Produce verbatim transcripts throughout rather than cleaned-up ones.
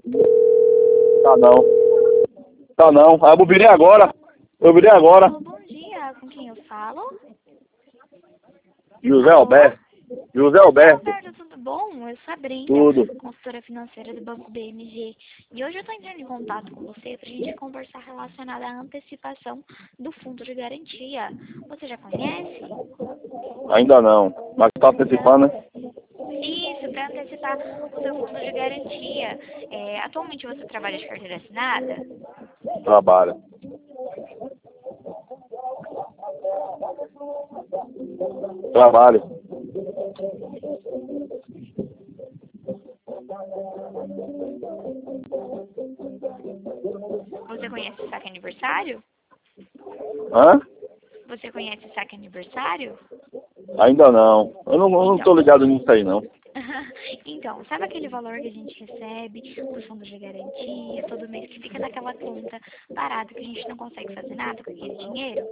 Tá não. Tá não. Ah, eu virei agora. Eu virei agora. Alô, bom dia, com quem eu falo? José Alô? Alberto. José José Alberto. Alberto, tudo bom? Eu sou a Brenda, Tudo. consultora financeira do Banco B M G. E hoje eu estou entrando em contato com você para a gente conversar relacionada à antecipação do fundo de garantia. Você já conhece? Ainda não. Mas tá antecipando, né? Isso, para antecipar o seu fundo de garantia. É, atualmente você trabalha de carteira assinada? Trabalha. Trabalho. Você conhece o saque aniversário? Hã? Você conhece o saque aniversário? Ainda não. Eu não, eu não tô Então, ligado nisso aí, não. então, sabe aquele valor que a gente recebe do fundo de garantia todo mês que fica naquela conta parada que a gente não consegue fazer nada com aquele dinheiro?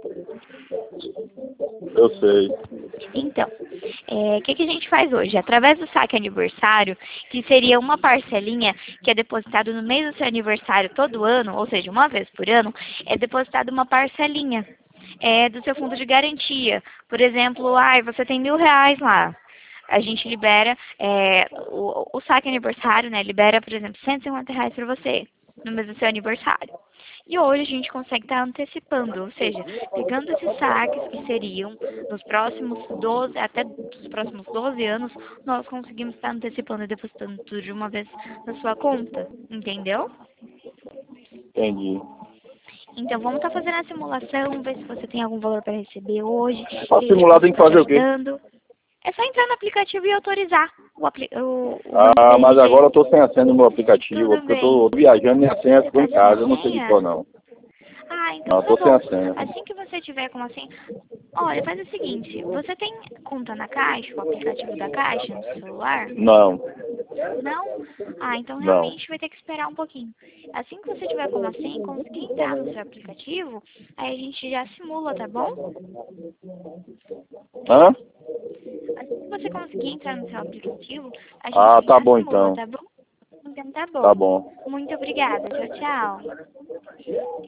Eu sei. Então, é, o que, que a gente faz hoje? Através do saque aniversário, que seria uma parcelinha que é depositada no mês do seu aniversário todo ano, ou seja, uma vez por ano, é depositada uma parcelinha é, do seu fundo de garantia. Por exemplo, ai, você tem mil reais lá. A gente libera é, o, o saque aniversário, né? Libera, por exemplo, cento e cinquenta reais para você no mês do seu aniversário. E hoje a gente consegue estar antecipando, ou seja, pegando esses saques que seriam nos próximos doze, até os próximos doze anos, nós conseguimos estar antecipando e depositando tudo de uma vez na sua conta, entendeu? Entendi. Então vamos estar fazendo a simulação, ver se você tem algum valor para receber hoje, Pra que a gente simular possa tem que estar te fazer o quê? ajudando. É só entrar no aplicativo e autorizar o, apli o, o Banco Ah, mas B M G. agora eu tô sem a senha do meu aplicativo, Tudo porque eu bem. tô viajando e a senha Você ficou tá em sem casa, a eu não sei de cor, senha? não. Ah, então Não, eu tá tô sem bom. a senha. Assim que você tiver com a senha... Olha, faz o seguinte, você tem conta na Caixa, o aplicativo da Caixa no seu celular? Não, Não? Ah, então não. realmente vai ter que esperar um pouquinho. Assim que você tiver com a senha e conseguir entrar no seu aplicativo, aí a gente já simula, tá bom? Hã? Assim que você conseguir entrar no seu aplicativo, a Ah, gente tá já bom simula, então. tá bom? Então tá Tá bom. bom. Muito obrigada. Tchau, tchau.